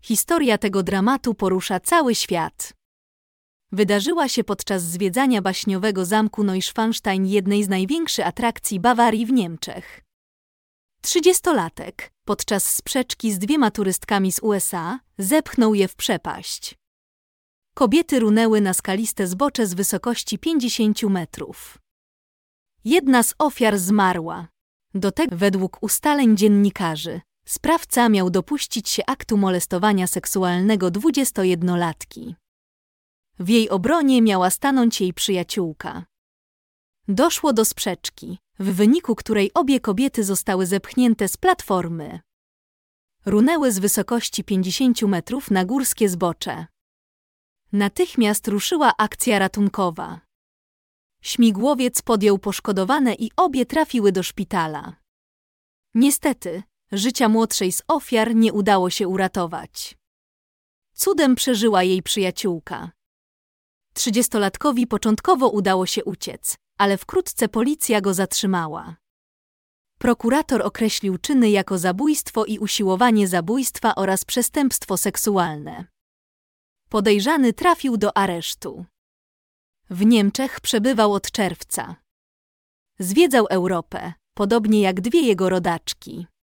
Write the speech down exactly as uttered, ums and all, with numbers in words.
Historia tego dramatu porusza cały świat. Wydarzyła się podczas zwiedzania baśniowego zamku Neuschwanstein, jednej z największych atrakcji Bawarii w Niemczech. Trzydziestolatek, podczas sprzeczki z dwiema turystkami z U S A, zepchnął je w przepaść. Kobiety runęły na skaliste zbocze z wysokości pięćdziesięciu metrów. Jedna z ofiar zmarła. Do tego, według ustaleń dziennikarzy, sprawca miał dopuścić się aktu molestowania seksualnego dwudziestojednolatki. W jej obronie miała stanąć jej przyjaciółka. Doszło do sprzeczki, w wyniku której obie kobiety zostały zepchnięte z platformy. Runęły z wysokości pięćdziesięciu metrów na górskie zbocze. Natychmiast ruszyła akcja ratunkowa. Śmigłowiec podjął poszkodowane i obie trafiły do szpitala. Niestety, życia młodszej z ofiar nie udało się uratować. Cudem przeżyła jej przyjaciółka. Trzydziestolatkowi początkowo udało się uciec, ale wkrótce policja go zatrzymała. Prokurator określił czyny jako zabójstwo i usiłowanie zabójstwa oraz przestępstwo seksualne. Podejrzany trafił do aresztu. W Niemczech przebywał od czerwca. Zwiedzał Europę, podobnie jak dwie jego rodaczki.